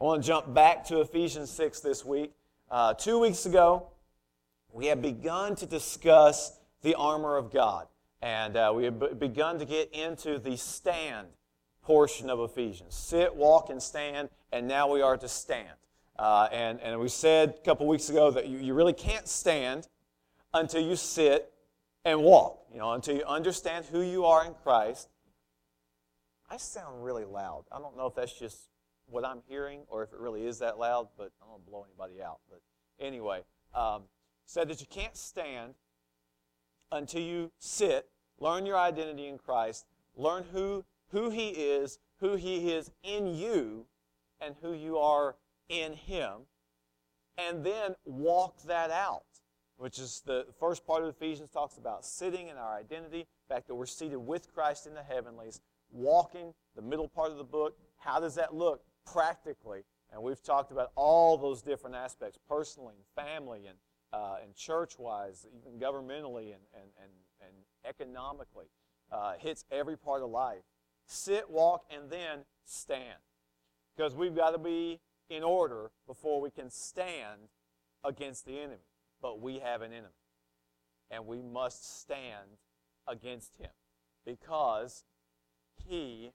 I want to jump back to Ephesians 6 this week. 2 weeks ago, we have begun to discuss the armor of God. And we have begun to get into the stand portion of Ephesians. Sit, walk, and stand, and now we are to stand. And we said a couple weeks ago that you really can't stand until you sit and walk. Until you understand who you are in Christ. I sound really loud. I don't know if that's just what I'm hearing or if it really is that loud, but I don't want to blow anybody out. But anyway, said that you can't stand until you sit, learn your identity in Christ, learn who He is in you, and who you are in Him, and then walk that out, which is the first part of Ephesians talks about sitting in our identity, the fact that we're seated with Christ in the heavenlies, walking, the middle part of the book. How does that look practically? And we've talked about all those different aspects, personally and family and church-wise, even governmentally and economically. Hits every part of life. Sit, walk, and then stand. Because we've got to be in order before we can stand against the enemy. But we have an enemy. And we must stand against him. Because he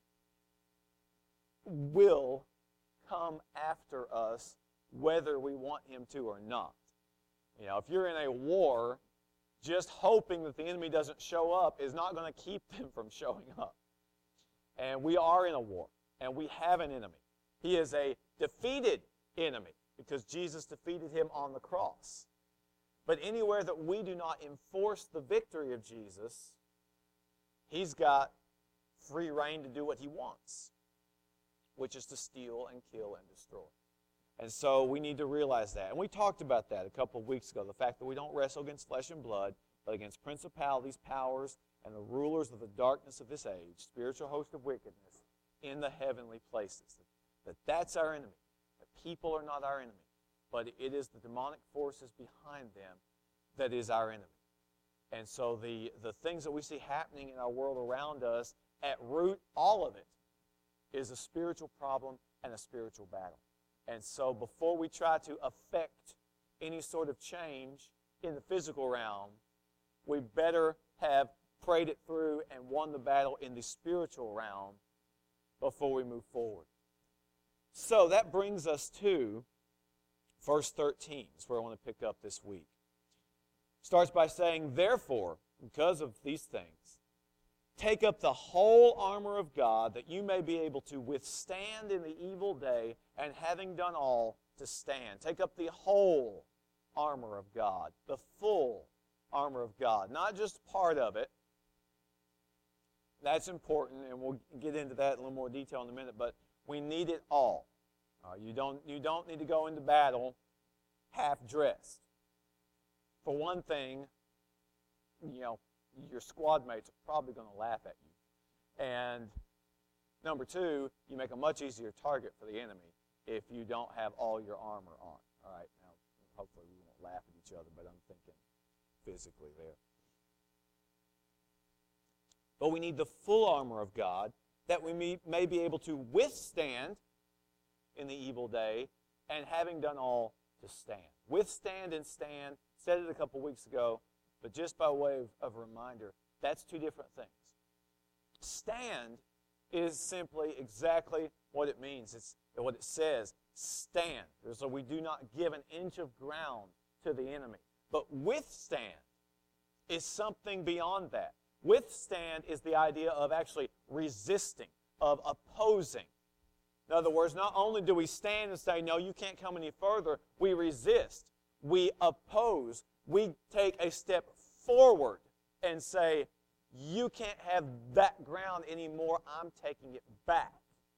will come after us whether we want him to or not. If you're in a war, just hoping that the enemy doesn't show up is not going to keep them from showing up. And we are in a war, and we have an enemy. He is a defeated enemy because Jesus defeated him on the cross. But anywhere that we do not enforce the victory of Jesus, he's got free reign to do what he wants, which is to steal and kill and destroy. And so we need to realize that. And we talked about that a couple of weeks ago, the fact that we don't wrestle against flesh and blood, but against principalities, powers, and the rulers of the darkness of this age, spiritual host of wickedness, in the heavenly places. That's our enemy. That people are not our enemy, but it is the demonic forces behind them that is our enemy. And so the things that we see happening in our world around us, at root, all of it, is a spiritual problem and a spiritual battle. And so before we try to affect any sort of change in the physical realm, we better have prayed it through and won the battle in the spiritual realm before we move forward. So that brings us to verse 13. That's where I want to pick up this week. Starts by saying, therefore, because of these things, take up the whole armor of God that you may be able to withstand in the evil day, and having done all, to stand. Take up the whole armor of God, the full armor of God, not just part of it. That's important, and we'll get into that in a little more detail in a minute, but we need it all. You don't need to go into battle half-dressed. For one thing, your squad mates are probably going to laugh at you. And number two, you make a much easier target for the enemy if you don't have all your armor on. All right, now hopefully we won't laugh at each other, but I'm thinking physically there. But we need the full armor of God that we may be able to withstand in the evil day, and having done all, to stand. Withstand and stand. Said it a couple weeks ago, but just by way of reminder, that's two different things. Stand is simply exactly what it means. It's what it says, stand. So we do not give an inch of ground to the enemy. But withstand is something beyond that. Withstand is the idea of actually resisting, of opposing. In other words, not only do we stand and say, no, you can't come any further, we resist. We oppose. We take a step forward and say, you can't have that ground anymore. I'm taking it back.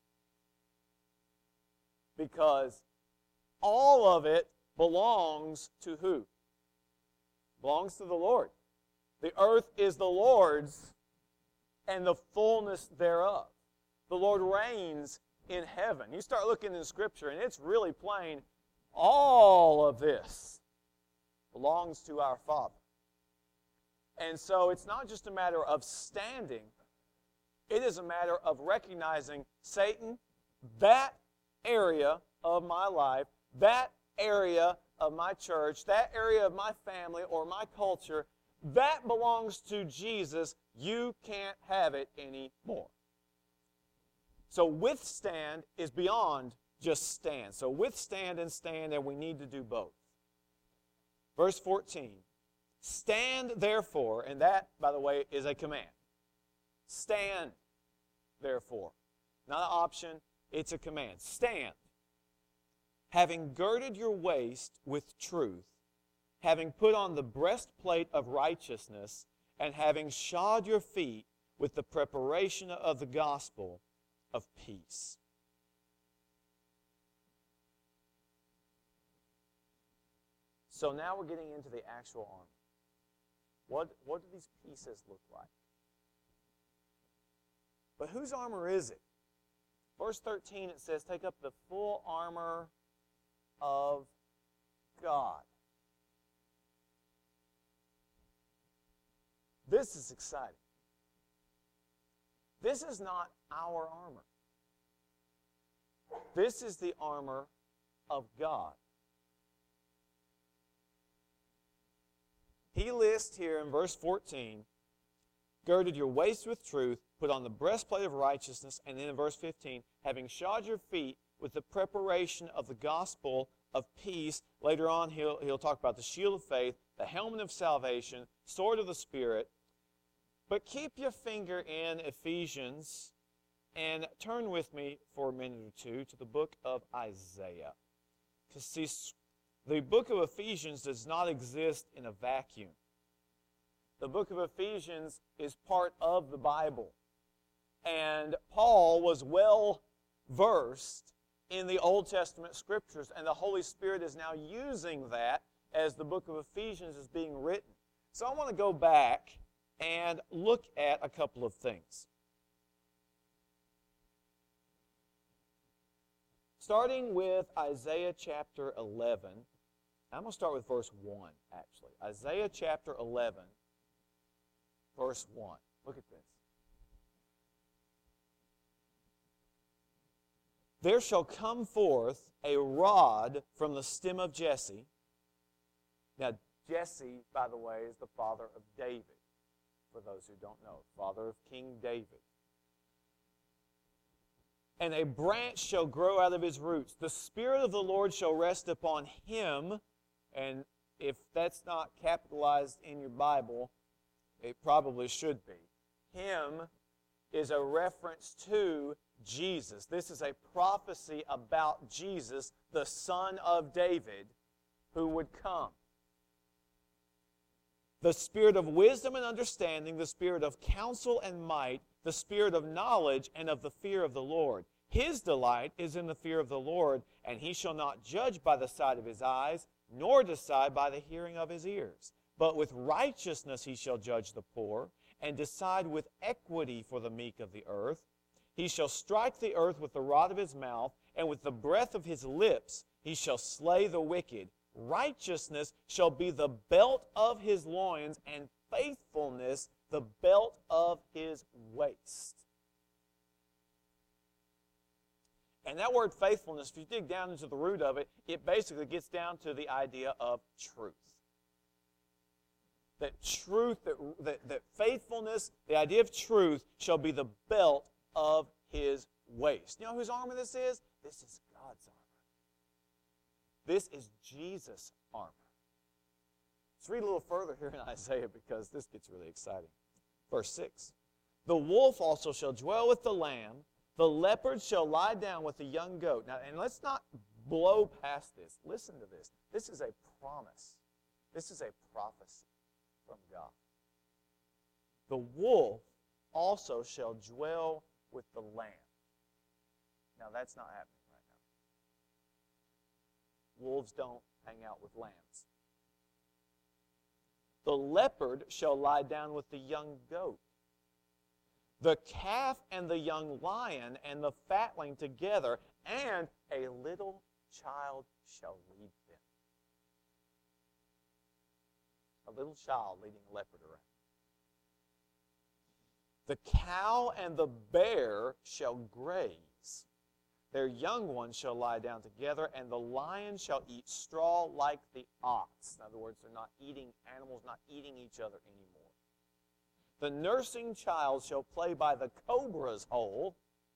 Because all of it belongs to who? Belongs to the Lord. The earth is the Lord's and the fullness thereof. The Lord reigns in heaven. You start looking in Scripture, and it's really plain. All of this belongs to our Father. And so it's not just a matter of standing. It is a matter of recognizing, Satan, that area of my life, that area of my church, that area of my family or my culture, that belongs to Jesus. You can't have it anymore. So withstand is beyond just stand. So withstand and stand, and we need to do both. Verse 14. Stand therefore, and that, by the way, is a command. Stand therefore. Not an option, it's a command. Stand. Having girded your waist with truth, having put on the breastplate of righteousness, and having shod your feet with the preparation of the gospel of peace. So now we're getting into the actual armor. What do these pieces look like? But whose armor is it? Verse 13, it says, take up the full armor of God. This is exciting. This is not our armor. This is the armor of God. He lists here in verse 14, girded your waist with truth, put on the breastplate of righteousness, and then in verse 15, having shod your feet with the preparation of the gospel of peace. Later on, he'll talk about the shield of faith, the helmet of salvation, sword of the Spirit. But keep your finger in Ephesians and turn with me for a minute or two to the book of Isaiah. Because see, the book of Ephesians does not exist in a vacuum. The book of Ephesians is part of the Bible. And Paul was well versed in the Old Testament scriptures, and the Holy Spirit is now using that as the book of Ephesians is being written. So I want to go back and look at a couple of things. Starting with Isaiah chapter 11. I'm going to start with verse 1, actually. Isaiah chapter 11, verse 1. Look at this. There shall come forth a rod from the stem of Jesse. Now, Jesse, by the way, is the father of David, for those who don't know, father of King David. And a branch shall grow out of his roots. The Spirit of the Lord shall rest upon him. And if that's not capitalized in your Bible, it probably should be. Him is a reference to Jesus. This is a prophecy about Jesus, the son of David, who would come. The spirit of wisdom and understanding, the spirit of counsel and might, the spirit of knowledge and of the fear of the Lord. His delight is in the fear of the Lord, and he shall not judge by the sight of his eyes, nor decide by the hearing of his ears. But with righteousness he shall judge the poor, and decide with equity for the meek of the earth. He shall strike the earth with the rod of his mouth, and with the breath of his lips he shall slay the wicked. Righteousness shall be the belt of his loins, and faithfulness the belt of his waist. And that word faithfulness, if you dig down into the root of it, it basically gets down to the idea of truth. That truth, that faithfulness, the idea of truth shall be the belt of his waist. You know whose armor this is? This is God's armor. This is Jesus' armor. Let's read a little further here in Isaiah because this gets really exciting. Verse 6. The wolf also shall dwell with the lamb. The leopard shall lie down with the young goat. Now, and let's not blow past this. Listen to this. This is a promise. This is a prophecy from God. The wolf also shall dwell with the lamb. Now, that's not happening right now. Wolves don't hang out with lambs. The leopard shall lie down with the young goat. The calf and the young lion and the fatling together, and a little child shall lead them. A little child leading a leopard around. The cow and the bear shall graze. Their young ones shall lie down together, and the lion shall eat straw like the ox. In other words, they're not eating, animals not eating each other anymore. The nursing child shall play by the cobra's hole.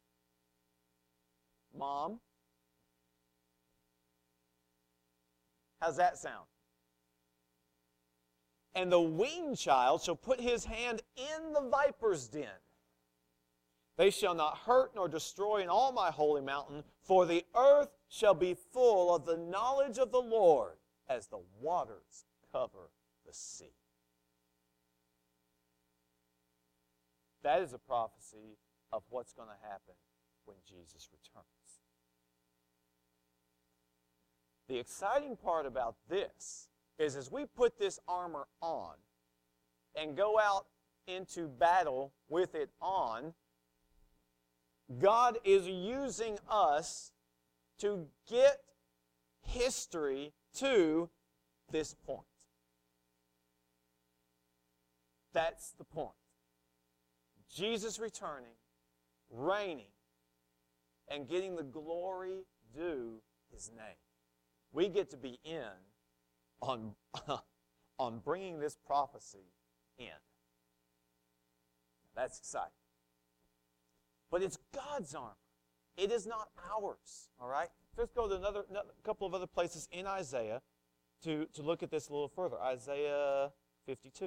Mom, how's that sound? And the weaned child shall put his hand in the viper's den. They shall not hurt nor destroy in all my holy mountain, for the earth shall be full of the knowledge of the Lord as the waters cover the sea. That is a prophecy of what's going to happen when Jesus returns. The exciting part about this is as we put this armor on and go out into battle with it on, God is using us to get history to this point. That's the point. Jesus returning, reigning, and getting the glory due His name. We get to be in on bringing this prophecy in. That's exciting. But it's God's armor. It is not ours. All right? Let's go to another couple of other places in Isaiah to look at this a little further. Isaiah 52.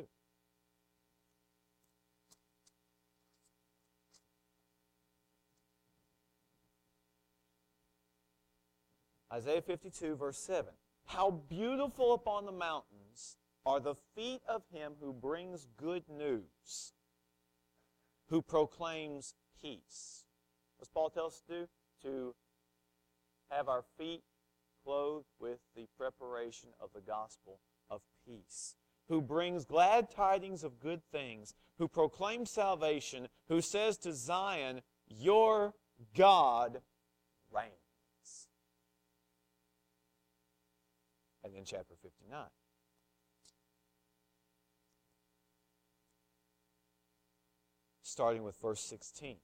Isaiah 52, verse 7. How beautiful upon the mountains are the feet of him who brings good news, who proclaims peace. What's Paul tell us to do? To have our feet clothed with the preparation of the gospel of peace, who brings glad tidings of good things, who proclaims salvation, who says to Zion, your God reigns. And then chapter 59. Starting with verse 16.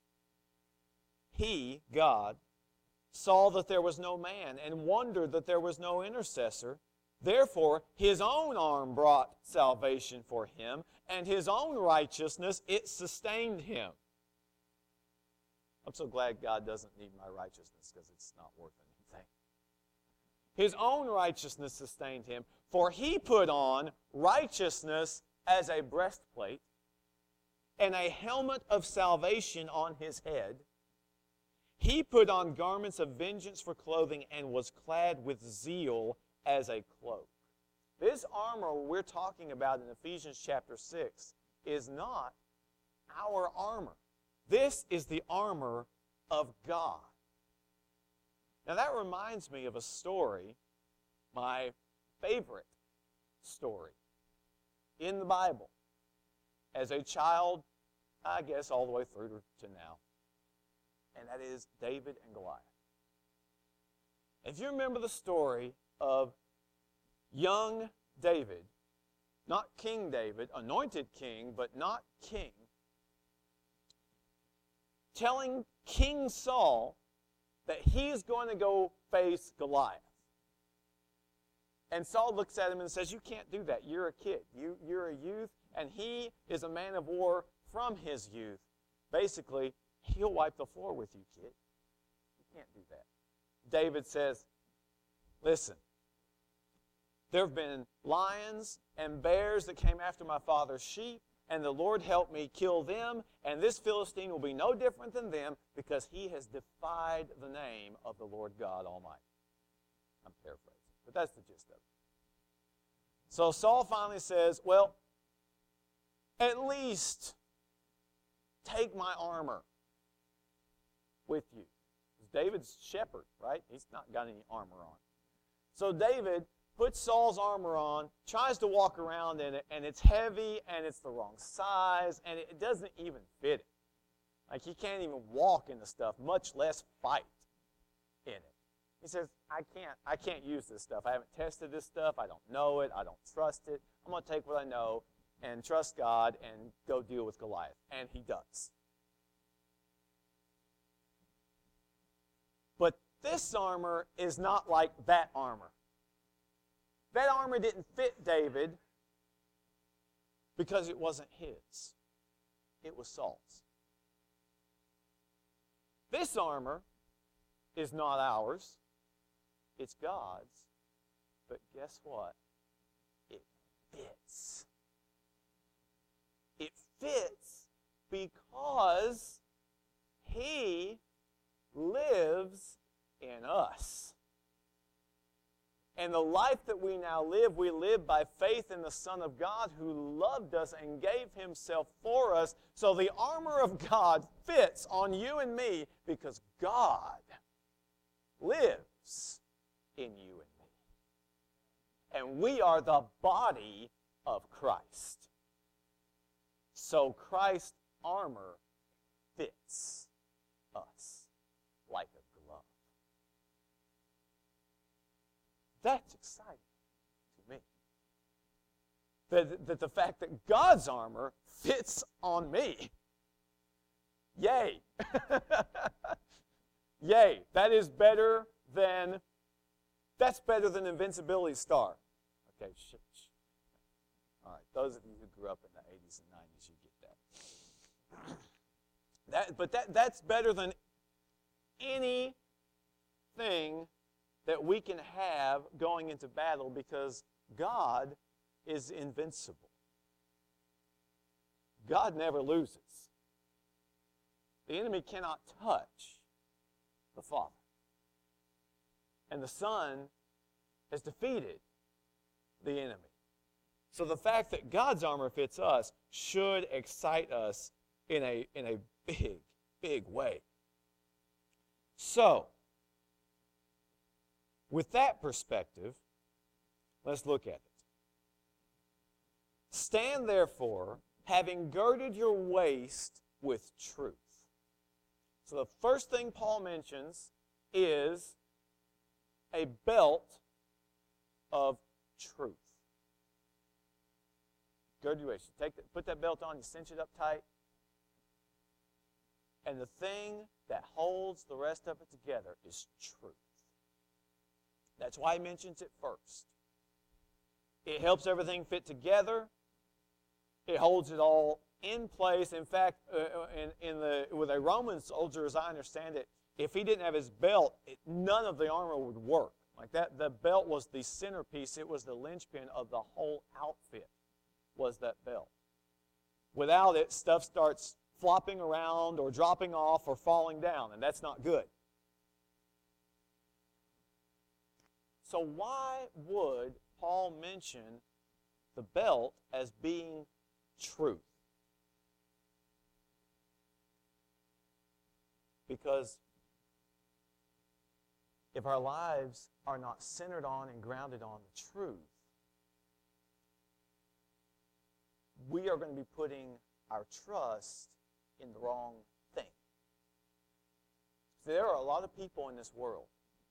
He, God, saw that there was no man and wondered that there was no intercessor. Therefore, his own arm brought salvation for him, and his own righteousness, it sustained him. I'm so glad God doesn't need my righteousness because it's not worth anything. His own righteousness sustained him, for he put on righteousness as a breastplate and a helmet of salvation on his head. He put on garments of vengeance for clothing and was clad with zeal as a cloak. This armor we're talking about in Ephesians chapter 6 is not our armor. This is the armor of God. Now that reminds me of a story, my favorite story in the Bible. As a child, I guess all the way through to now. And that is David and Goliath. If you remember the story of young David, not King David, anointed king, but not king, telling King Saul that he's going to go face Goliath. And Saul looks at him and says, you can't do that. You're a kid. You're a youth, and he is a man of war from his youth. Basically, he'll wipe the floor with you, kid. You can't do that. David says, listen, there have been lions and bears that came after my father's sheep, and the Lord helped me kill them, and this Philistine will be no different than them because he has defied the name of the Lord God Almighty. I'm paraphrasing, but that's the gist of it. So Saul finally says, well, at least take my armor with you. David's shepherd, right? He's not got any armor on. So David puts Saul's armor on, tries to walk around in it, and it's heavy, and it's the wrong size, and it doesn't even fit him. Like, he can't even walk in the stuff, much less fight in it. He says, I can't use this stuff. I haven't tested this stuff. I don't know it. I don't trust it. I'm going to take what I know and trust God and go deal with Goliath. And he does. this armor is not like that armor. That armor didn't fit David because it wasn't his. It was Saul's. This armor is not ours. It's God's. But guess what? It fits. It fits because He lives in us. And the life that we now live, we live by faith in the Son of God who loved us and gave Himself for us. So the armor of God fits on you and me because God lives in you and me. And we are the body of Christ. So Christ's armor fits us like a glove. That's exciting to me. That the fact that God's armor fits on me. Yay. Yay. That's better than Invincibility Star. Okay, all right, those of you who grew up in the 80s and 90s, you get that. That's better than anything that we can have going into battle because God is invincible. God never loses. The enemy cannot touch the Father. And the Son has defeated the enemy. So the fact that God's armor fits us should excite us in a big, big way. So, with that perspective, let's look at it. Stand therefore, having girded your waist with truth. So the first thing Paul mentions is a belt of truth. Gird your waist. Put that belt on, you cinch it up tight. And the thing that holds the rest of it together is truth. That's why he mentions it first. It helps everything fit together. It holds it all in place. In fact, with a Roman soldier, as I understand it, if he didn't have his belt, none of the armor would work. Like that, the belt was the centerpiece. It was the linchpin of the whole outfit, was that belt. Without it, stuff starts flopping around or dropping off or falling down, and that's not good. So why would Paul mention the belt as being truth? Because if our lives are not centered on and grounded on the truth, we are going to be putting our trust in the wrong thing. There are a lot of people in this world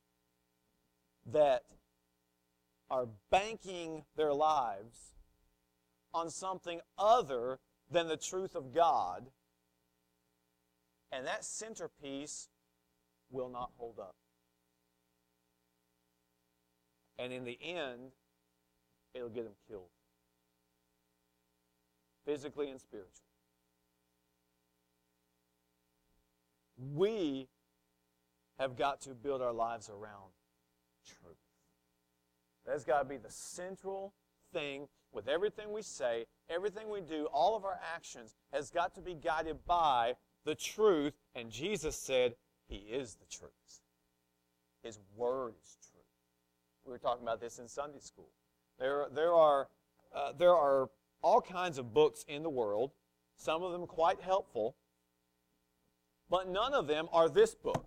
that are banking their lives on something other than the truth of God, and that centerpiece will not hold up. And in the end, it'll get them killed, physically and spiritually. We have got to build our lives around truth. That's got to be the central thing with everything we say, everything we do, all of our actions has got to be guided by the truth. And Jesus said, He is the truth. His word is truth. We were talking about this in Sunday school. There are all kinds of books in the world, some of them quite helpful, but none of them are this book.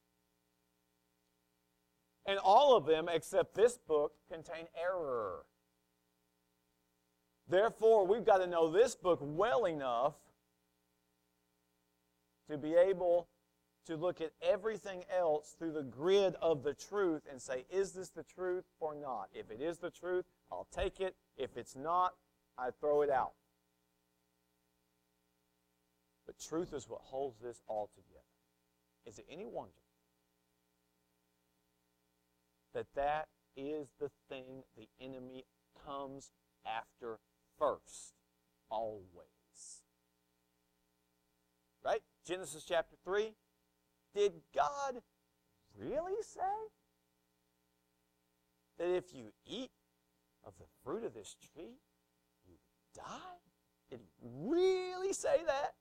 And all of them, except this book, contain error. Therefore, we've got to know this book well enough to be able to look at everything else through the grid of the truth and say, is this the truth or not? If it is the truth, I'll take it. If it's not, I throw it out. But truth is what holds this all together. Is it any wonder that is the thing the enemy comes after first, always. Right? Genesis chapter 3. Did God really say that if you eat of the fruit of this tree, you die? Did he really say that?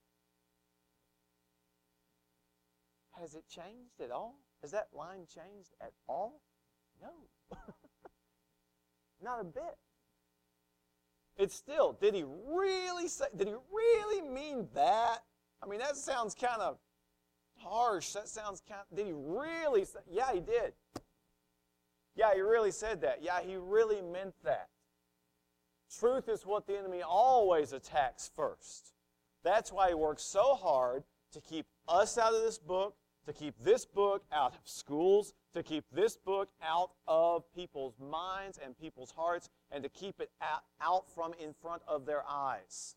Has it changed at all? Has that line changed at all? No. Not a bit. It's still, did he really mean that? I mean, that sounds kind of harsh. That sounds kind of, did he really say? Yeah, he did. Yeah, he really said that. Yeah, he really meant that. Truth is what the enemy always attacks first. That's why he works so hard to keep us out of this book, to keep this book out of schools, to keep this book out of people's minds and people's hearts, and to keep it out from in front of their eyes.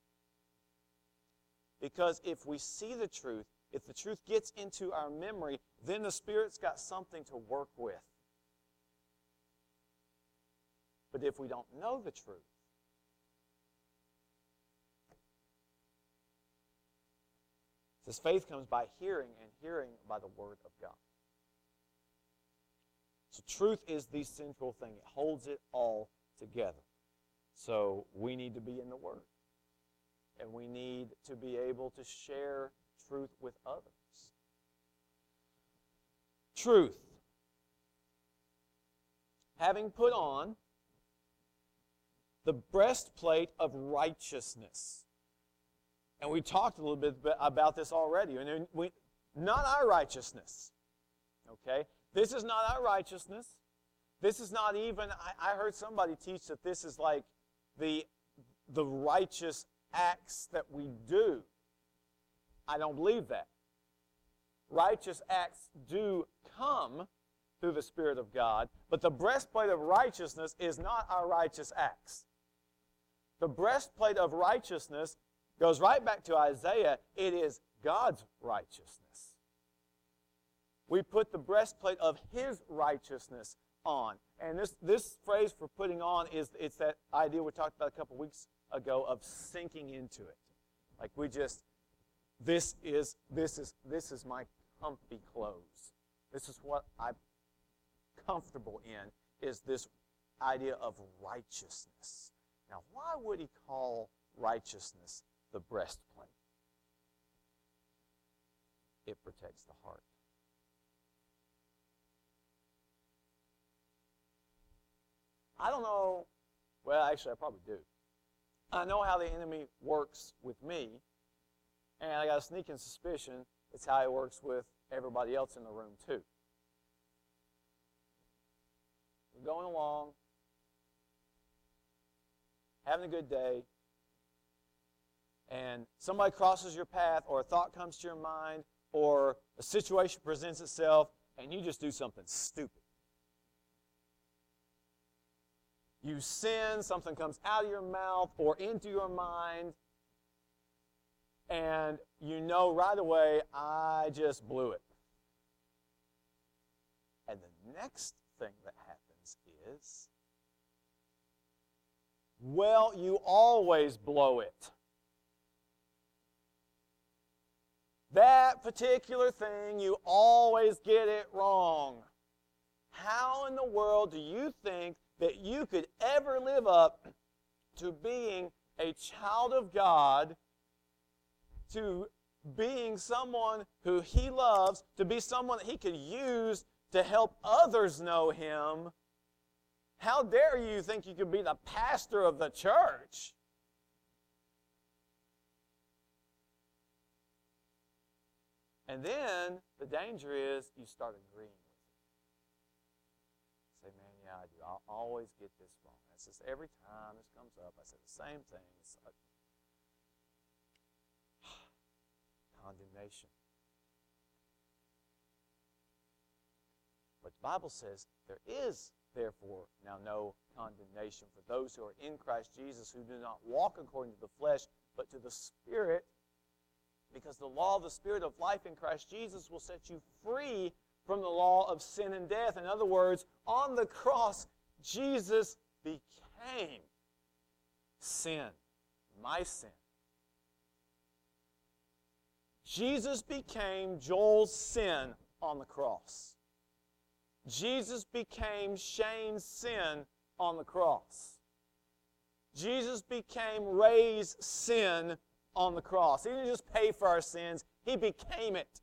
Because if we see the truth, if the truth gets into our memory, then the Spirit's got something to work with. But if we don't know the truth, it says faith comes by hearing, and hearing by the Word of God. So truth is the central thing. It holds it all together. So we need to be in the Word. And we need to be able to share truth with others. Truth. Having put on the breastplate of righteousness. And we talked a little bit about this already. And not our righteousness. Okay? This is not our righteousness. This is not even, I heard somebody teach that this is like the righteous acts that we do. I don't believe that. Righteous acts do come through the Spirit of God, but the breastplate of righteousness is not our righteous acts. The breastplate of righteousness goes right back to Isaiah. It is God's righteousness. We put the breastplate of His righteousness on. And this phrase for putting on it's that idea we talked about a couple weeks ago of sinking into it. Like we just, this is my comfy clothes. This is what I'm comfortable in, is this idea of righteousness. Now, why would he call righteousness the breastplate? It protects the heart. I don't know, well, actually, I probably do. I know how the enemy works with me, and I got a sneaking suspicion it's how he works with everybody else in the room, too. We're going along, having a good day, and somebody crosses your path, or a thought comes to your mind, or a situation presents itself, and you just do something stupid. You sin, something comes out of your mouth or into your mind, and you know right away, I just blew it. And the next thing that happens is, well, you always blow it. That particular thing, you always get it wrong. How in the world do you think that you could ever live up to being a child of God, to being someone who He loves, to be someone that He could use to help others know Him? How dare you think you could be the pastor of the church? And then the danger is you start agreeing with it. Say, man, yeah, I do. I'll always get this wrong. That's just every time this comes up, I say the same thing. It's like condemnation. But the Bible says there is, therefore, now no condemnation for those who are in Christ Jesus, who do not walk according to the flesh, but to the Spirit, because the law of the Spirit of life in Christ Jesus will set you free from the law of sin and death. In other words, on the cross, Jesus became sin, my sin. Jesus became Joel's sin on the cross. Jesus became Shane's sin on the cross. Jesus became Ray's sin on the cross. He didn't just pay for our sins, He became it.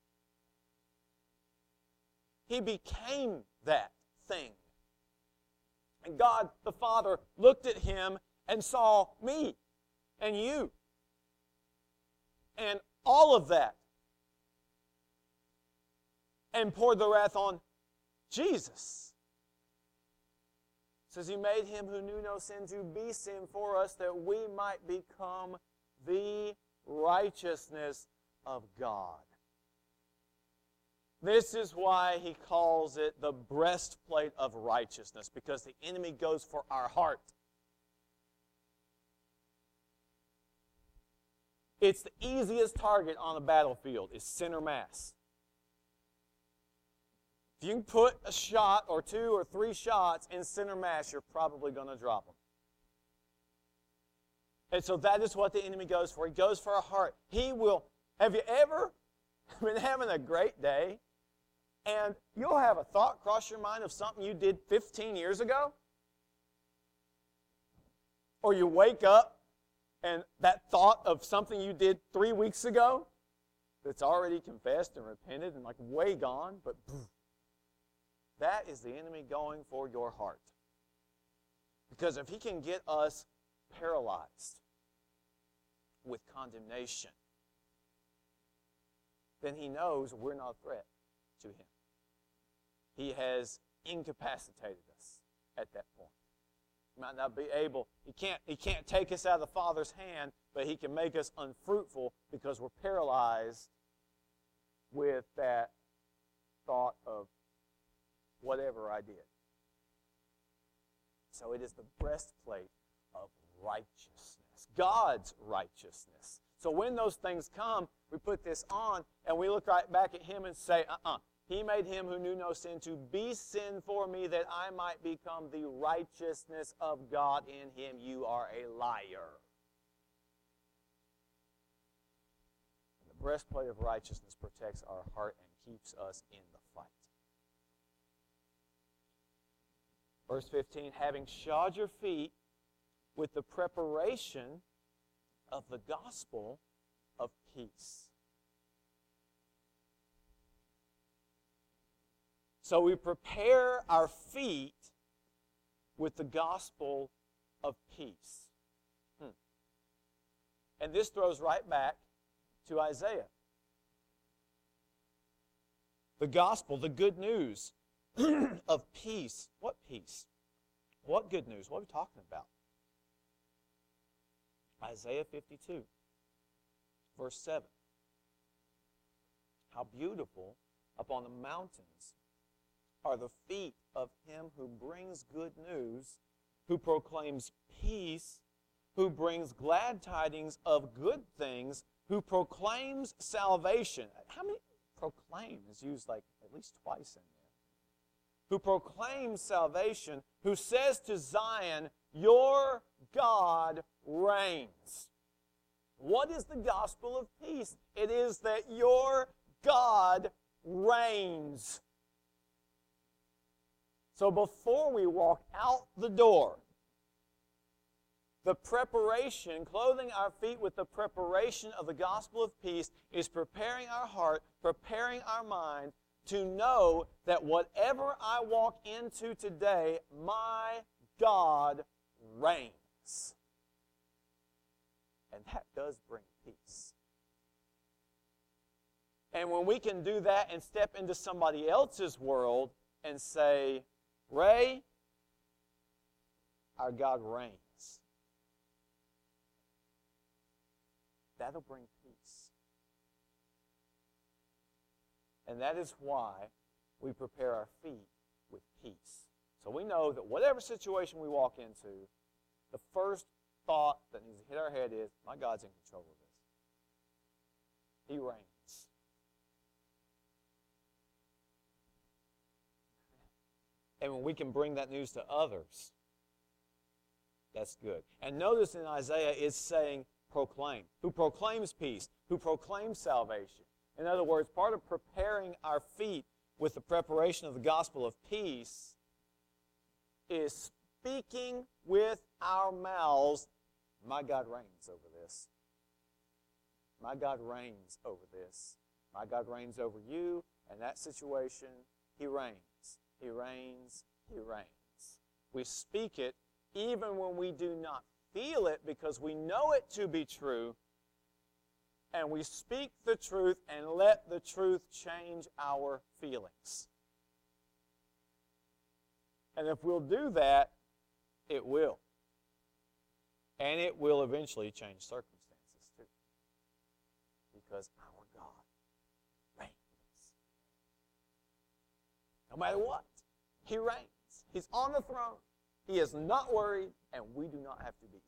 He became that thing. And God the Father looked at Him and saw me and you and all of that and poured the wrath on Jesus. It says He made Him who knew no sin to be sin for us, that we might become the righteousness of God. This is why He calls it the breastplate of righteousness, because the enemy goes for our heart. It's the easiest target on the battlefield, is center mass. If you can put a shot or 2 or 3 shots in center mass, you're probably going to drop them. And so that is what the enemy goes for. He goes for our heart. He will. Have you ever been having a great day and you'll have a thought cross your mind of something you did 15 years ago? Or you wake up and that thought of something you did 3 weeks ago that's already confessed and repented and like way gone, but that is the enemy going for your heart. Because if he can get us paralyzed with condemnation, then he knows we're not a threat to him. He has incapacitated us at that point. He might not be able, he can't take us out of the Father's hand, but he can make us unfruitful because we're paralyzed with that thought of whatever I did. So it is the breastplate of righteousness, God's righteousness. So when those things come, we put this on and we look right back at him and say, He made him who knew no sin to be sin for me, that I might become the righteousness of God in him. You are a liar. And the breastplate of righteousness protects our heart and keeps us in the fight. Verse 15, having shod your feet with the preparation of the gospel of peace. So we prepare our feet with the gospel of peace. And this throws right back to Isaiah. The gospel, the good news of peace. What peace? What good news? What are we talking about? Isaiah 52, verse 7. How beautiful upon the mountains are the feet of him who brings good news, who proclaims peace, who brings glad tidings of good things, who proclaims salvation. How many proclaim is used like at least twice in there? Who proclaims salvation, who says to Zion, your God reigns. What is the gospel of peace? It is that your God reigns. So before we walk out the door, the preparation, clothing our feet with the preparation of the gospel of peace, is preparing our heart, preparing our mind to know that whatever I walk into today, my God reigns. And that does bring peace. And when we can do that and step into somebody else's world and say, Ray, our God reigns, that'll bring peace. And that is why we prepare our feet with peace. So we know that whatever situation we walk into, the first thought that needs to hit our head is, my God's in control of this. He reigns. And when we can bring that news to others, that's good. And notice in Isaiah it's saying proclaim. Who proclaims peace? Who proclaims salvation? In other words, part of preparing our feet with the preparation of the gospel of peace is speaking with our mouths, my God reigns over this. My God reigns over this. My God reigns over you and that situation. He reigns. He reigns. He reigns. We speak it even when we do not feel it because we know it to be true. And we speak the truth and let the truth change our feelings. And if we'll do that, it will. And it will eventually change circumstances too. Because our God reigns. No matter what, He reigns. He's on the throne. He is not worried, and we do not have to be either.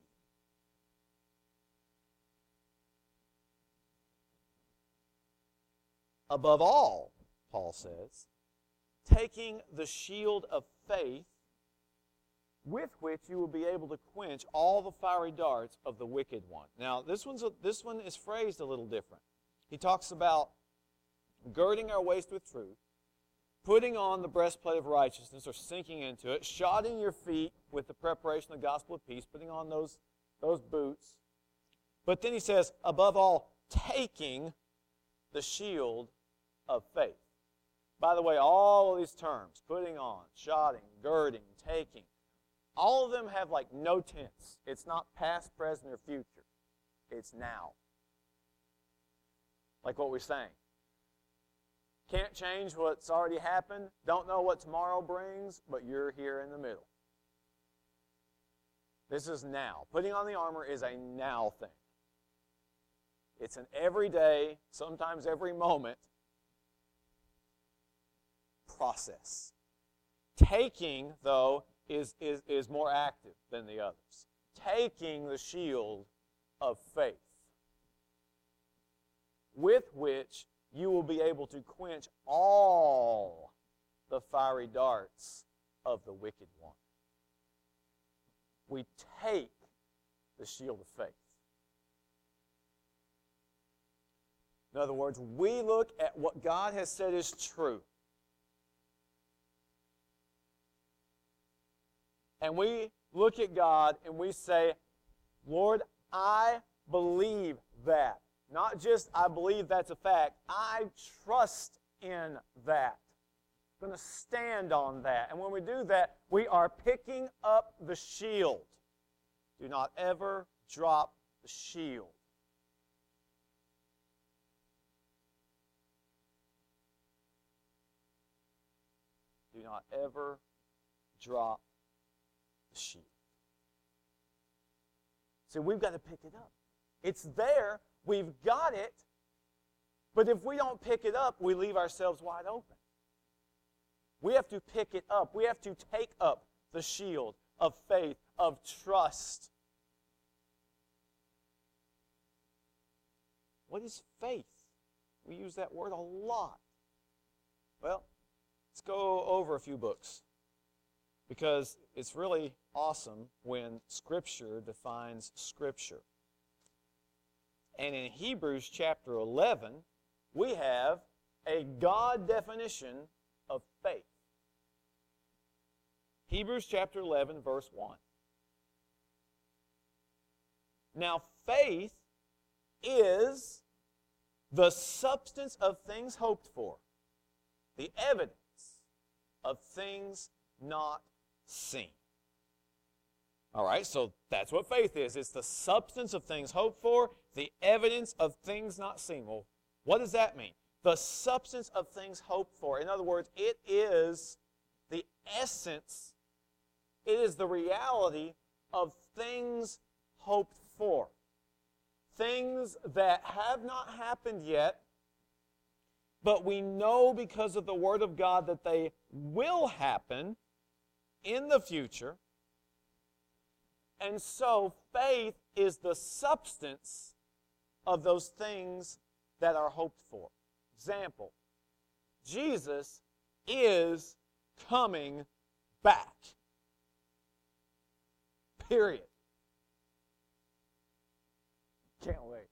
Above all, Paul says, taking the shield of faith with which you will be able to quench all the fiery darts of the wicked one. Now, this one is phrased a little different. He talks about girding our waist with truth, putting on the breastplate of righteousness, or sinking into it, shodding your feet with the preparation of the gospel of peace, putting on those boots. But then he says, above all, taking the shield of faith. By the way, all of these terms, putting on, shodding, girding, taking, all of them have like no tense. It's not past, present, or future. It's now. Like what we're saying. Can't change what's already happened. Don't know what tomorrow brings, but you're here in the middle. This is now. Putting on the armor is a now thing. It's an everyday, sometimes every moment process. Taking, though, is more active than the others. Taking the shield of faith, with which you will be able to quench all the fiery darts of the wicked one. We take the shield of faith. In other words, we look at what God has said is true. And we look at God and we say, Lord, I believe that. Not just I believe that's a fact. I trust in that. I'm going to stand on that. And when we do that, we are picking up the shield. Do not ever drop the shield. Do not ever drop the shield. See, we've got to pick it up. It's there. We've got it. But if we don't pick it up, we leave ourselves wide open. We have to pick it up. We have to take up the shield of faith, of trust. What is faith? We use that word a lot. Well, let's go over a few books, because it's really awesome when Scripture defines Scripture. And in Hebrews chapter 11, we have a God definition of faith. Hebrews chapter 11, verse 1. Now, faith is the substance of things hoped for, the evidence of things not seen. All right, so that's what faith is. It's the substance of things hoped for, the evidence of things not seen. Well, what does that mean? The substance of things hoped for. In other words, it is the essence, it is the reality of things hoped for. Things that have not happened yet, but we know because of the Word of God that they will happen in the future. And so faith is the substance of those things that are hoped for. Example, Jesus is coming back. Period. Can't wait.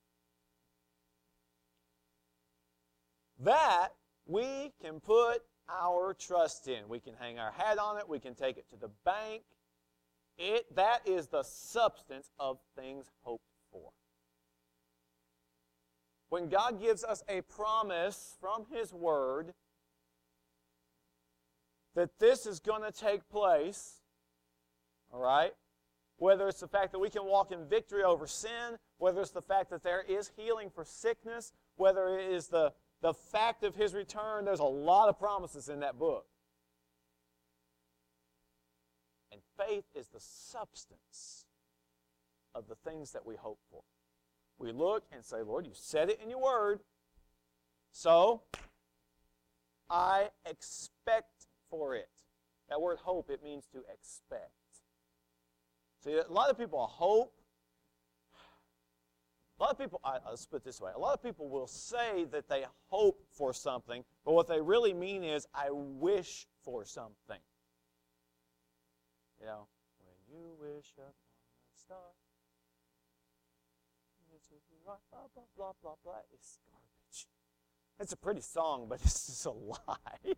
That we can put our trust in. We can hang our hat on it. We can take it to the bank. That is the substance of things hoped for. When God gives us a promise from His Word that this is going to take place, all right? Whether it's the fact that we can walk in victory over sin, whether it's the fact that there is healing for sickness, whether it is the fact of His return, there's a lot of promises in that book. And faith is the substance of the things that we hope for. We look and say, Lord, you said it in your word, so I expect for it. That word hope, it means to expect. See, a lot of people hope. A lot of people, let's put it this way, a lot of people will say that they hope for something, but what they really mean is, I wish for something. You know, when you wish upon a star, blah, blah, blah, blah, blah. It's garbage. It's a pretty song, but it's just a lie.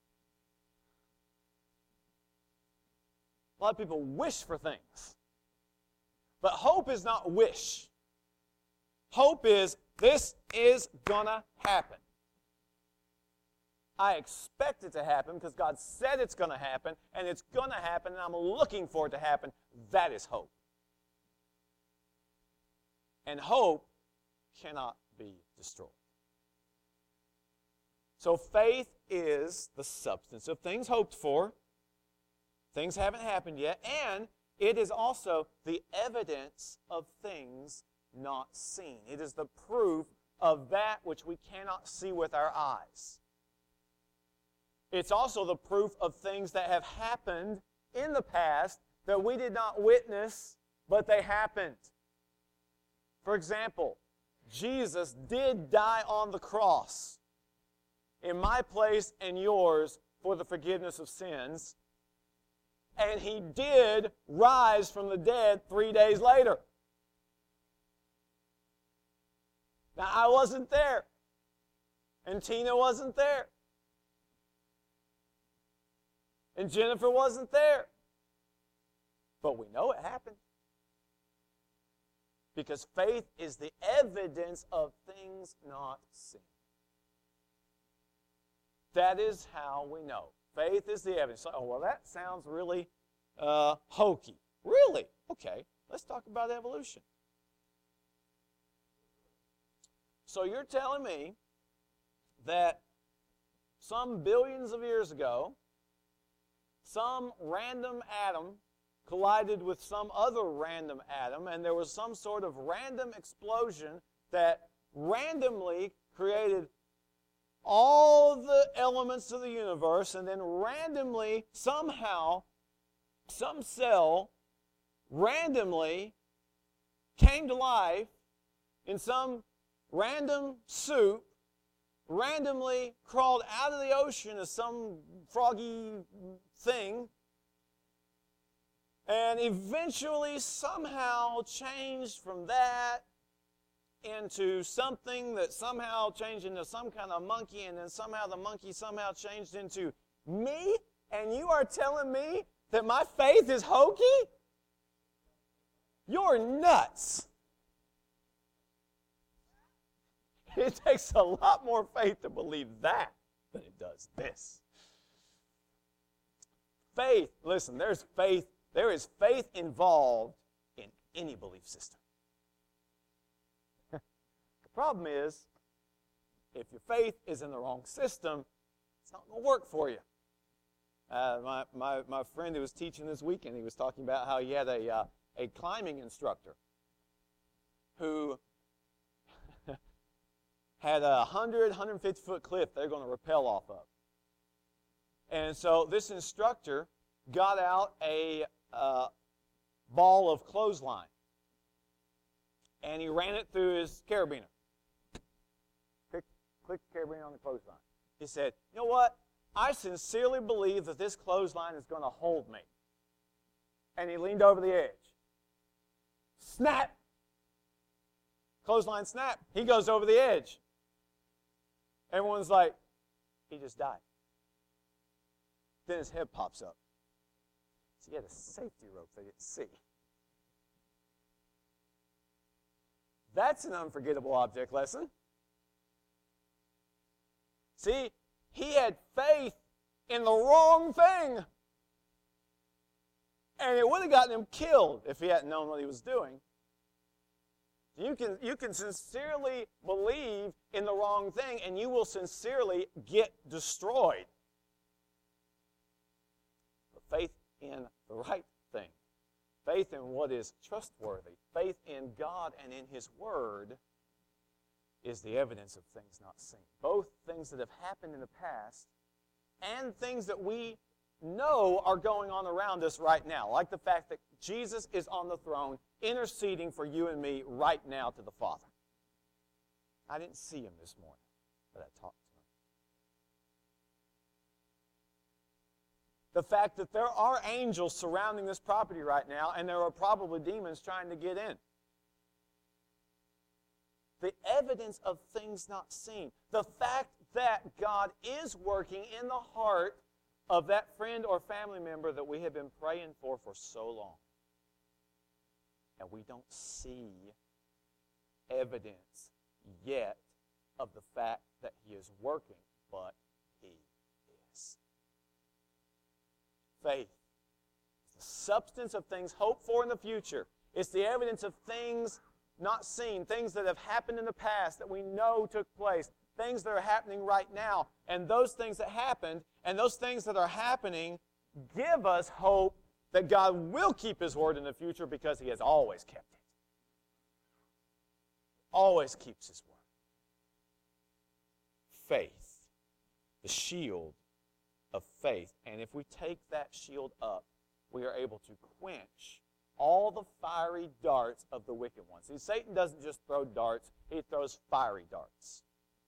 A lot of people wish for things. But hope is not wish. Hope is, this is going to happen. I expect it to happen because God said it's going to happen, and it's going to happen, and I'm looking for it to happen. That is hope. And hope cannot be destroyed. So faith is the substance of things hoped for. Things haven't happened yet. And it is also the evidence of things not seen. It is the proof of that which we cannot see with our eyes. It's also the proof of things that have happened in the past that we did not witness, but they happened. For example, Jesus did die on the cross in my place and yours for the forgiveness of sins. And He did rise from the dead 3 days later. Now, I wasn't there. And Tina wasn't there. And Jennifer wasn't there. But we know it happened. Because faith is the evidence of things not seen. That is how we know. Faith is the evidence. Oh, well, that sounds really hokey. Really? Okay, let's talk about evolution. So you're telling me that some billions of years ago, some random atom collided with some other random atom, and there was some sort of random explosion that randomly created all the elements of the universe, and then randomly, somehow, some cell randomly came to life in some random soup, randomly crawled out of the ocean as some froggy thing, and eventually somehow changed from that into something that somehow changed into some kind of monkey, and then somehow the monkey somehow changed into me? And you are telling me that my faith is hokey? You're nuts. It takes a lot more faith to believe that than it does this. Faith, listen, there is faith involved in any belief system. The problem is, if your faith is in the wrong system, it's not going to work for you. My friend who was teaching this weekend, he was talking about how he had a climbing instructor who had a 150-foot cliff they're going to rappel off of. And so this instructor got out a ball of clothesline, and he ran it through his carabiner. Click the carabiner on the clothesline. He said, you know what? I sincerely believe that this clothesline is going to hold me. And he leaned over the edge. Snap! Clothesline snap. He goes over the edge. Everyone's like, he just died. Then his head pops up. So he had a safety rope they didn't see. That's an unforgettable object lesson. See, he had faith in the wrong thing. And it would have gotten him killed if he hadn't known what he was doing. You can sincerely believe in the wrong thing, and you will sincerely get destroyed. But faith in the right thing, faith in what is trustworthy, faith in God and in His Word is the evidence of things not seen. Both things that have happened in the past and things that we know are going on around us right now, like the fact that Jesus is on the throne interceding for you and me right now to the Father. I didn't see Him this morning, but I talked to Him. The fact that there are angels surrounding this property right now, and there are probably demons trying to get in. The evidence of things not seen. The fact that God is working in the heart of that friend or family member that we have been praying for so long. And we don't see evidence yet of the fact that He is working, but He is. Faith is the substance of things hoped for in the future. It's the evidence of things not seen, things that have happened in the past that we know took place, things that are happening right now. And those things that happened and those things that are happening give us hope that God will keep His word in the future because He has always kept it. Always keeps His word. Faith, the shield of faith. And if we take that shield up, we are able to quench all the fiery darts of the wicked one. See, Satan doesn't just throw darts, he throws fiery darts.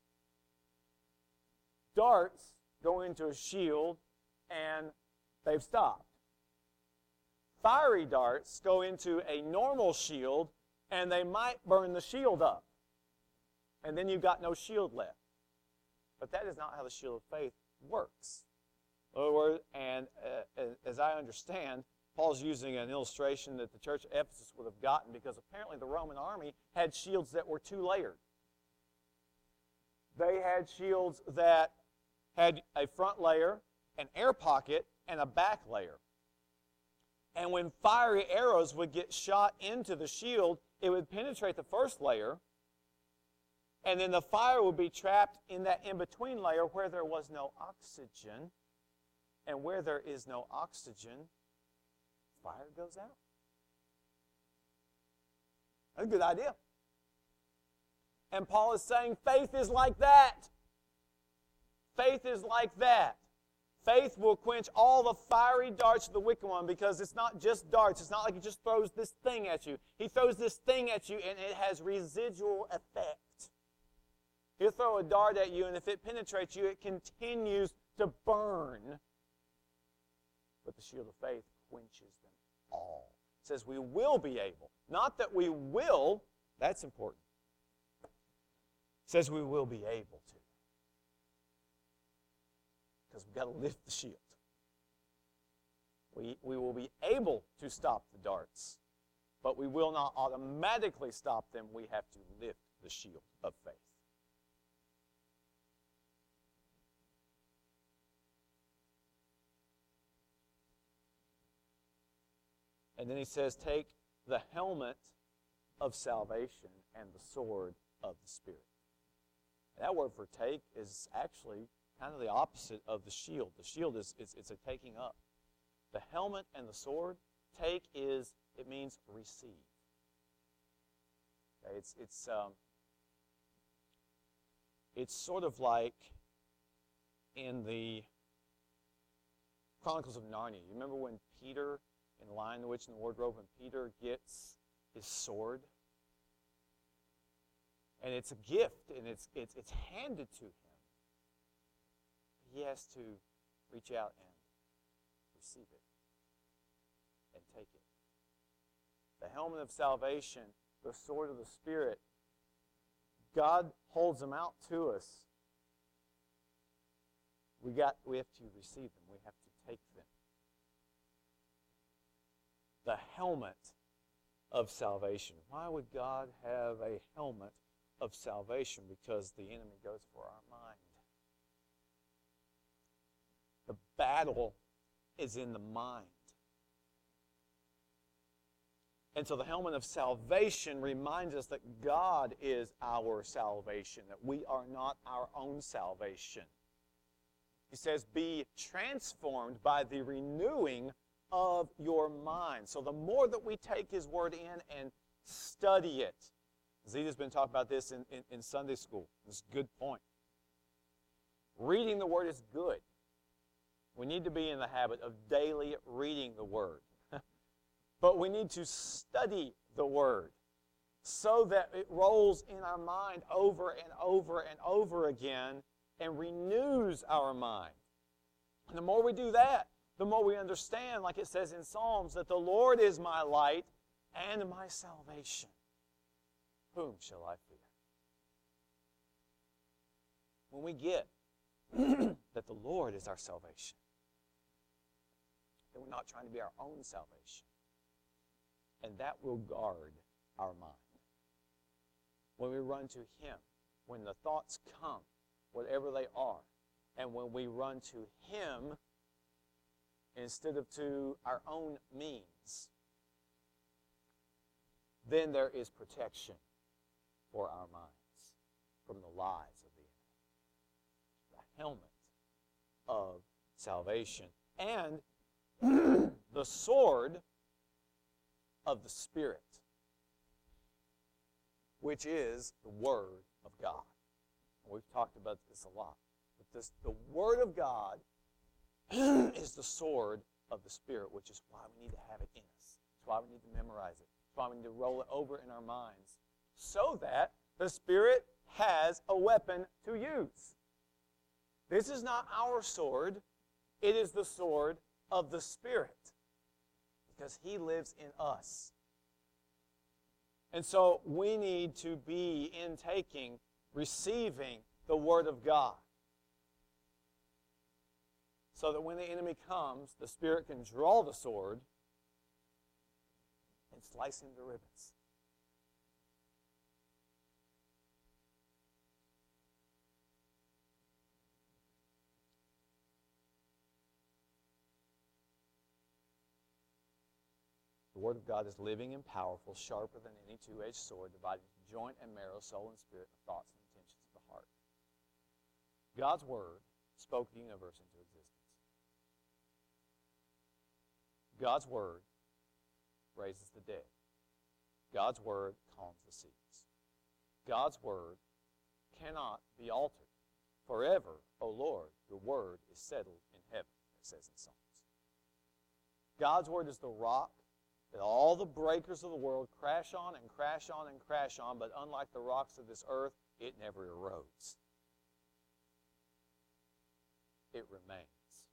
Darts go into a shield and they've stopped. Fiery darts go into a normal shield and they might burn the shield up. And then you've got no shield left. But that is not how the shield of faith works. In other words, and as I understand, Paul's using an illustration that the church of Ephesus would have gotten because apparently the Roman army had shields that were two-layered. They had shields that had a front layer, an air pocket, and a back layer. And when fiery arrows would get shot into the shield, it would penetrate the first layer, and then the fire would be trapped in that in-between layer where there was no oxygen. And where there is no oxygen, fire goes out. That's a good idea. And Paul is saying faith is like that. Faith is like that. Faith will quench all the fiery darts of the wicked one because it's not just darts. It's not like he just throws this thing at you. He throws this thing at you and it has residual effect. He'll throw a dart at you and if it penetrates you, it continues to burn. But the shield of faith quenches them all. It says we will be able. Not that we will, that's important. It says we will be able to. Because we've got to lift the shield. We will be able to stop the darts, but we will not automatically stop them. We have to lift the shield of faith. And then he says, take the helmet of salvation and the sword of the Spirit. And that word for take is actually kind of the opposite of the shield. The shield it's a taking up. The helmet and the sword, take it means receive. Okay, it's sort of like in the Chronicles of Narnia. You remember when Peter, in The Lion, the Witch, and the Wardrobe, when Peter gets his sword? And it's a gift, and it's handed to him. He has to reach out and receive it and take it. The helmet of salvation, the sword of the Spirit, God holds them out to us. We have to receive them. We have to take them. The helmet of salvation. Why would God have a helmet of salvation? Because the enemy goes for our mind. The battle is in the mind. And so the helmet of salvation reminds us that God is our salvation, that we are not our own salvation. He says, be transformed by the renewing of your mind. So the more that we take His Word in and study it, Zita's been talking about this in Sunday school. It's a good point. Reading the Word is good. We need to be in the habit of daily reading the Word. But we need to study the Word so that it rolls in our mind over and over and over again and renews our mind. And the more we do that, the more we understand, like it says in Psalms, that the Lord is my light and my salvation. Whom shall I fear? When we get that the Lord is our salvation, that we're not trying to be our own salvation, and that will guard our mind. When we run to Him, when the thoughts come, whatever they are, and when we run to Him instead of to our own means, then there is protection for our minds from the lies of the enemy. The helmet of salvation. And the sword of the Spirit, which is the Word of God. We've talked about this a lot. But the Word of God is the sword of the Spirit, which is why we need to have it in us. That's why we need to memorize it. That's why we need to roll it over in our minds, so that the Spirit has a weapon to use. This is not our sword. It is the sword of the Spirit, because He lives in us. And so we need to be intaking, receiving the Word of God, so that when the enemy comes, the Spirit can draw the sword and slice him to ribbons. The Word of God is living and powerful, sharper than any two-edged sword, dividing joint and marrow, soul and spirit, the thoughts and intentions of the heart. God's Word spoke the universe into existence. God's Word raises the dead. God's Word calms the seas. God's Word cannot be altered. Forever, O Lord, your Word is settled in heaven, it says in Psalms. God's Word is the rock that all the breakers of the world crash on and crash on and crash on, but unlike the rocks of this earth, it never erodes. It remains.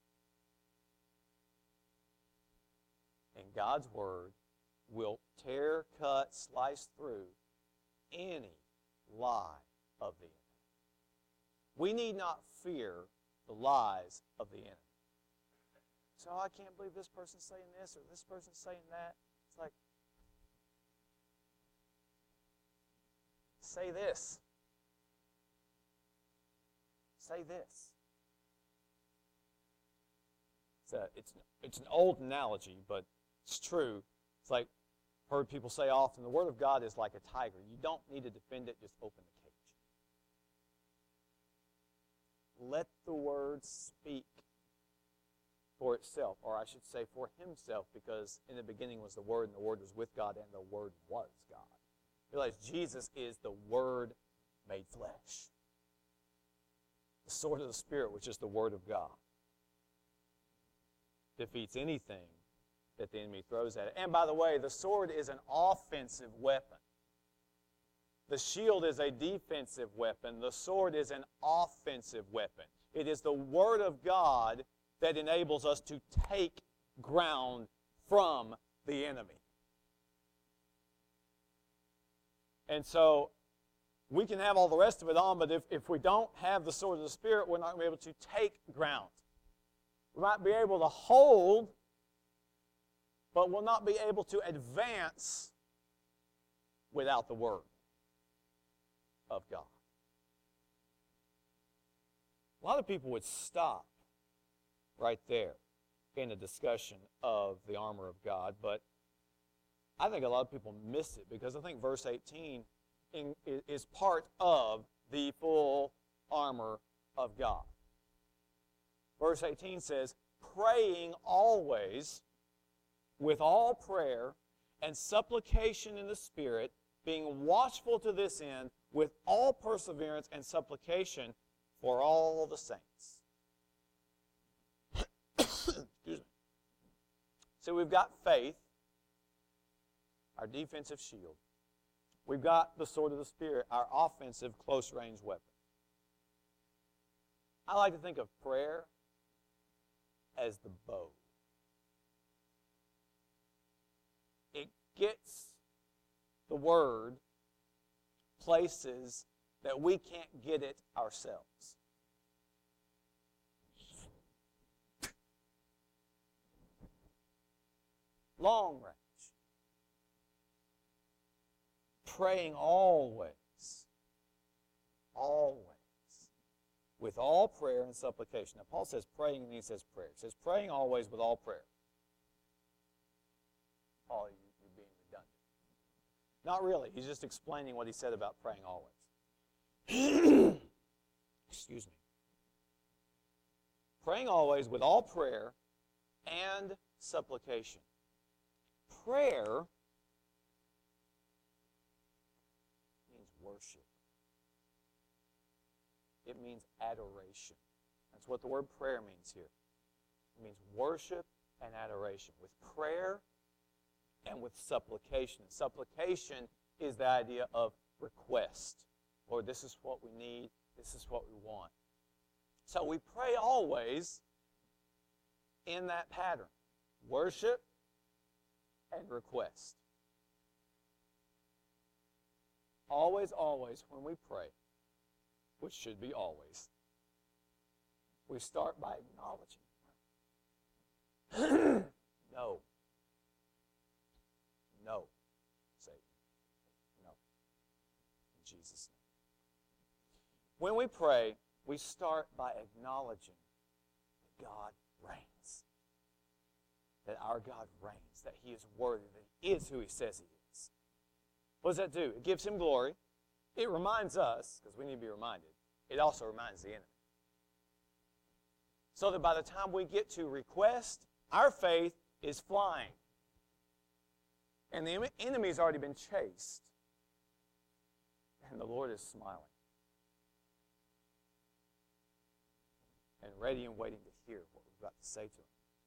And God's Word will tear, cut, slice through any lie of the enemy. We need not fear the lies of the enemy. So I can't believe this person's saying this or this person's saying that. It's like, say this. Say this. It's an old analogy, but it's true. It's like, I've heard people say often, the Word of God is like a tiger. You don't need to defend it, just open the cage. Let the Word speak for itself, or I should say for Himself, because in the beginning was the Word, and the Word was with God, and the Word was God. Realize Jesus is the Word made flesh. The sword of the Spirit, which is the Word of God, defeats anything that the enemy throws at it. And by the way, the sword is an offensive weapon. The shield is a defensive weapon. The sword is an offensive weapon. It is the Word of God that enables us to take ground from the enemy. And so we can have all the rest of it on, but if we don't have the sword of the Spirit, we're not going to be able to take ground. We might be able to hold, but we'll not be able to advance without the Word of God. A lot of people would stop right there in a discussion of the armor of God, but I think a lot of people miss it because I think verse 18 is part of the full armor of God. Verse 18 says, praying always with all prayer and supplication in the Spirit, being watchful to this end with all perseverance and supplication for all the saints. Excuse me. So we've got faith, our defensive shield. We've got the sword of the Spirit, our offensive close-range weapon. I like to think of prayer as the bow. It gets the Word places that we can't get it ourselves. Long range. Praying always, with all prayer and supplication. Now, Paul says praying, and he says prayer. He says praying always with all prayer. Paul, you're being redundant. Not really. He's just explaining what he said about praying always. Excuse me. Praying always with all prayer and supplication. Prayer means worship. It means adoration. That's what the word prayer means here. It means worship and adoration. With prayer and with supplication. Supplication is the idea of request. Lord, this is what we need. This is what we want. So we pray always in that pattern. Worship and request. Always, always, when we pray, which should be always, we start by acknowledging. No. No, Satan. No. In Jesus' name. When we pray, we start by acknowledging that God reigns. That our God reigns. That He is worthy. That He is who He says He is. What does that do? It gives Him glory. It reminds us, because we need to be reminded, it also reminds the enemy. So that by the time we get to request, our faith is flying. And the enemy's already been chased. And the Lord is smiling. And ready and waiting to hear what we've got to say to Him.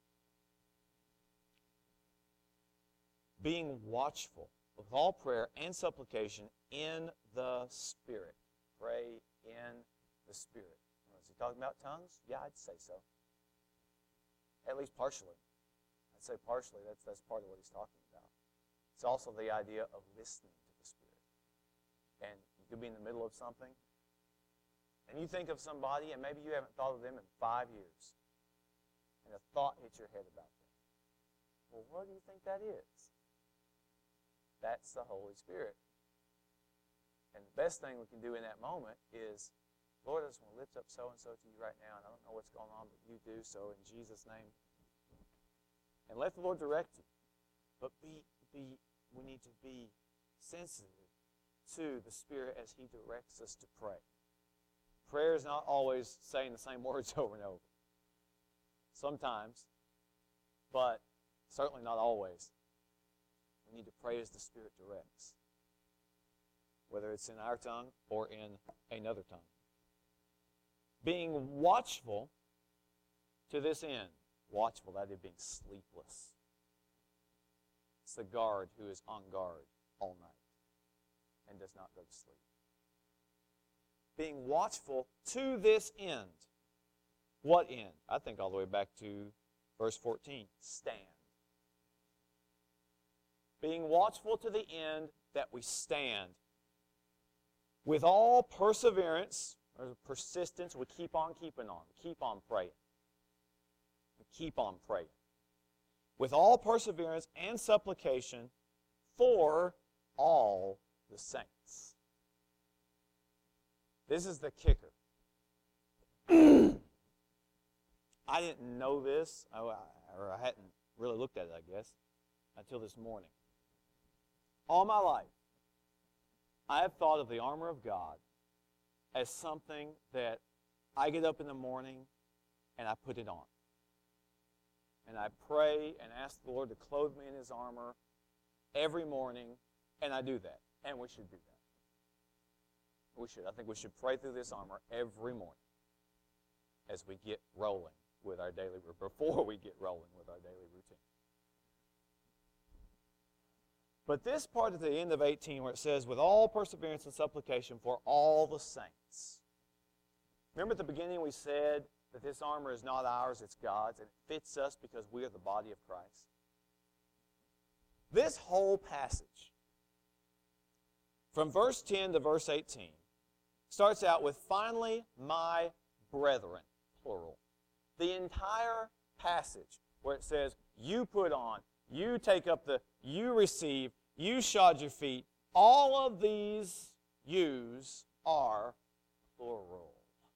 Being watchful with all prayer and supplication in the Spirit. Pray in the Spirit. Is he talking about tongues? Yeah, I'd say so. At least partially. I'd say partially. That's part of what he's talking about. It's also the idea of listening to the Spirit. And you could be in the middle of something, and you think of somebody, and maybe you haven't thought of them in 5 years, and a thought hits your head about them. Well, what do you think that is? That's the Holy Spirit. And the best thing we can do in that moment is, Lord, I just want to lift up so-and-so to you right now, and I don't know what's going on, but you do so in Jesus' name. And let the Lord direct you. But we need to be sensitive to the Spirit as He directs us to pray. Prayer is not always saying the same words over and over. Sometimes, but certainly not always. We need to pray as the Spirit directs, whether it's in our tongue or in another tongue. Being watchful to this end. Watchful, that is being sleepless. It's the guard who is on guard all night and does not go to sleep. Being watchful to this end. What end? I think all the way back to verse 14. Stand. Being watchful to the end that we stand. With all perseverance, or persistence, we keep on keeping on. We keep on praying. We keep on praying. With all perseverance and supplication for all the saints. This is the kicker. I didn't know this, or I hadn't really looked at it, I guess, until this morning. All my life, I have thought of the armor of God as something that I get up in the morning and I put it on. And I pray and ask the Lord to clothe me in His armor every morning, and I do that. And we should do that. We should. I think we should pray through this armor every morning as we get rolling with our daily, before we get rolling with our daily routine. But this part at the end of 18 where it says, with all perseverance and supplication for all the saints. Remember at the beginning we said that this armor is not ours, it's God's, and it fits us because we are the body of Christ. This whole passage, from verse 10 to verse 18, starts out with, finally, my brethren, plural. The entire passage where it says, you put on, you take up you receive, you shod your feet, all of these yous are plural.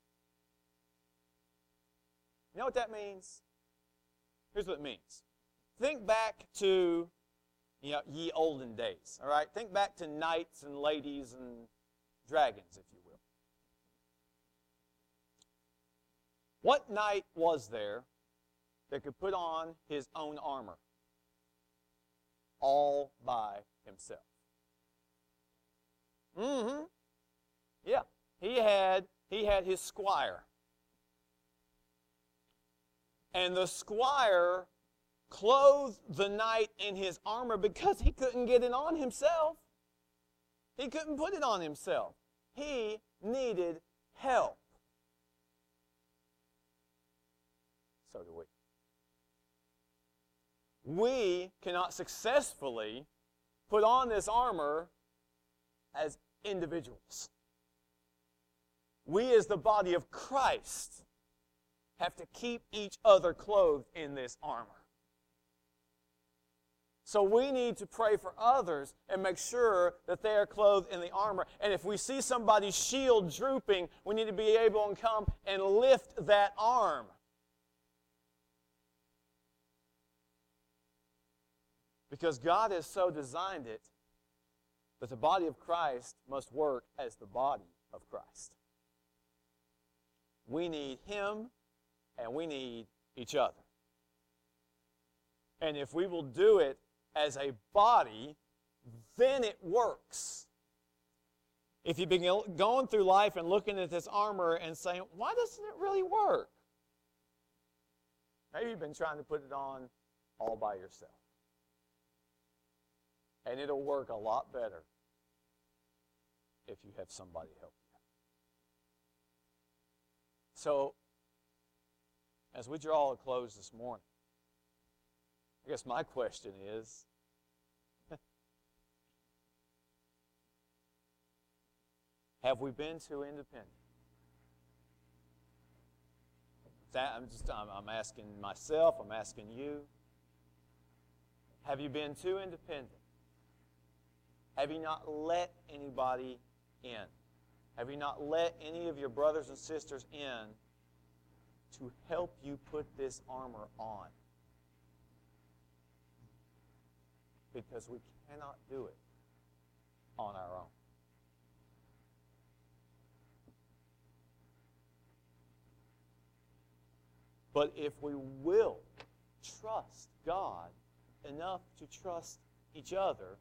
You know what that means? Here's what it means. Think back to, ye olden days, all right? Think back to knights and ladies and dragons, if you will. What knight was there that could put on his own armor all by himself? Yeah, he had his squire. And the squire clothed the knight in his armor because he couldn't get it on himself. He couldn't put it on himself. He needed help. So do we. We cannot successfully put on this armor as individuals. We as the body of Christ have to keep each other clothed in this armor. So we need to pray for others and make sure that they are clothed in the armor. And if we see somebody's shield drooping, we need to be able to come and lift that arm. Because God has so designed it that the body of Christ must work as the body of Christ. We need Him and we need each other. And if we will do it as a body, then it works. If you've been going through life and looking at this armor and saying, why doesn't it really work? Maybe you've been trying to put it on all by yourself. And it'll work a lot better if you have somebody help you. So, as we draw a close this morning, I guess my question is, have we been too independent? I'm asking myself, I'm asking you. Have you been too independent? Have you not let anybody in? Have you not let any of your brothers and sisters in to help you put this armor on? Because we cannot do it on our own. But if we will trust God enough to trust each other,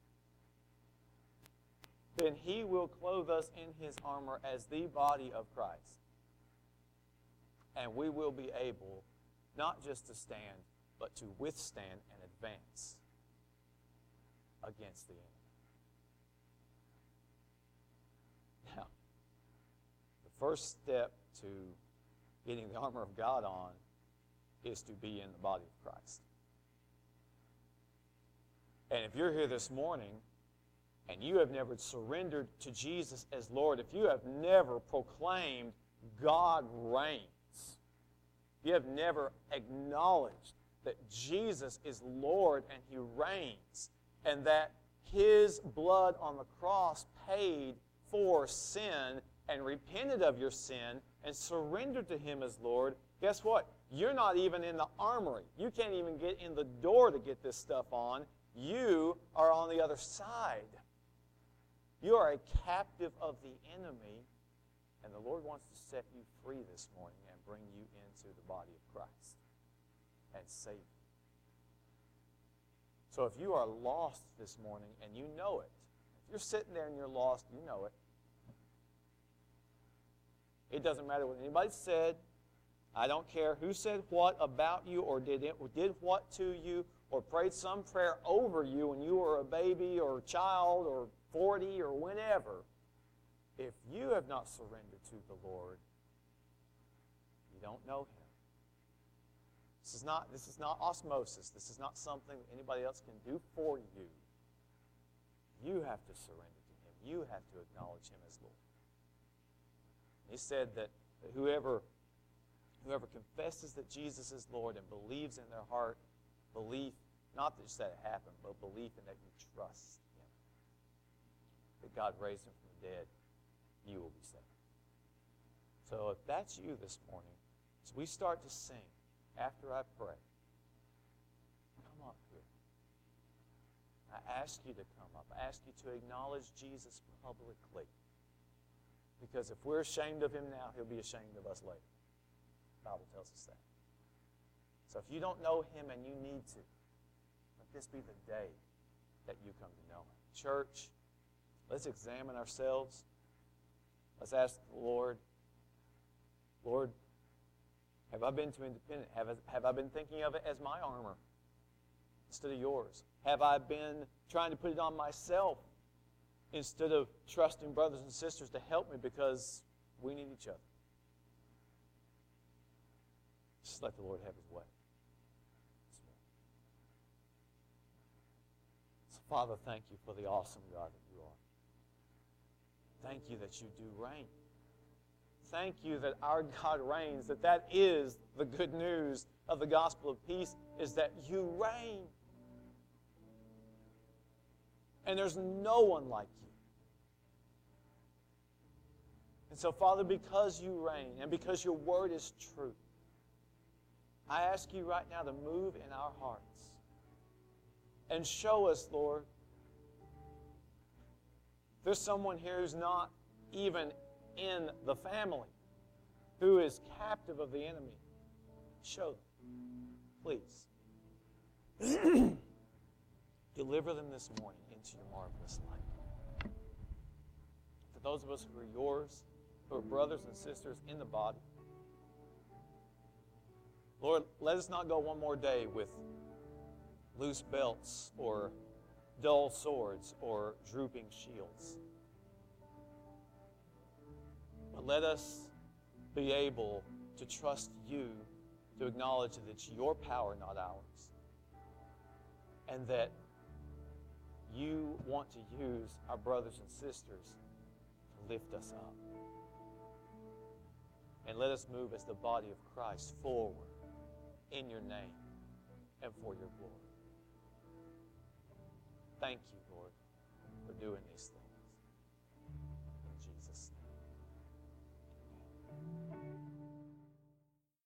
then He will clothe us in His armor as the body of Christ. And we will be able not just to stand, but to withstand and advance against the enemy. Now, the first step to getting the armor of God on is to be in the body of Christ. And if you're here this morning and you have never surrendered to Jesus as Lord, if you have never proclaimed God reigns, you have never acknowledged that Jesus is Lord and He reigns, and that His blood on the cross paid for sin, and repented of your sin and surrendered to Him as Lord, guess what? You're not even in the armory. You can't even get in the door to get this stuff on. You are on the other side. You are a captive of the enemy, and the Lord wants to set you free this morning and bring you into the body of Christ and save you. So if you are lost this morning and you know it, if you're sitting there and you're lost, you know it. It doesn't matter what anybody said. I don't care who said what about you or did what to you or prayed some prayer over you when you were a baby or a child or 40 or whenever. If you have not surrendered to the Lord, you don't know Him. This is not osmosis. This is not something that anybody else can do for you. You have to surrender to Him. You have to acknowledge Him as Lord. He said that whoever confesses that Jesus is Lord and believes in their heart, belief, not just that it happened, but belief in that you trust Him, that God raised Him from the dead, you will be saved. So if that's you this morning, as we start to sing, after I pray, come up here. I ask you to come up. I ask you to acknowledge Jesus publicly. Because if we're ashamed of Him now, He'll be ashamed of us later. The Bible tells us that. So if you don't know Him and you need to, let this be the day that you come to know Him. Church, let's examine ourselves. Let's ask the Lord, Lord, have I been too independent? Have I been thinking of it as my armor instead of yours? Have I been trying to put it on myself instead of trusting brothers and sisters to help me because we need each other? Just let the Lord have His way. So, Father, thank you for the awesome God that you are. Thank you that you do reign. Thank you that our God reigns, that is the good news of the gospel of peace, is that you reign. And there's no one like you. And so, Father, because you reign and because your word is true, I ask you right now to move in our hearts and show us, Lord, there's someone here who's not even in the family, who is captive of the enemy. Show them, please. Deliver them this morning into your marvelous light. For those of us who are yours, who are brothers and sisters in the body, Lord, let us not go one more day with loose belts or dull swords or drooping shields. But let us be able to trust you, to acknowledge that it's your power, not ours. And that you want to use our brothers and sisters to lift us up. And let us move as the body of Christ forward in your name and for your glory. Thank you, Lord, for doing these things.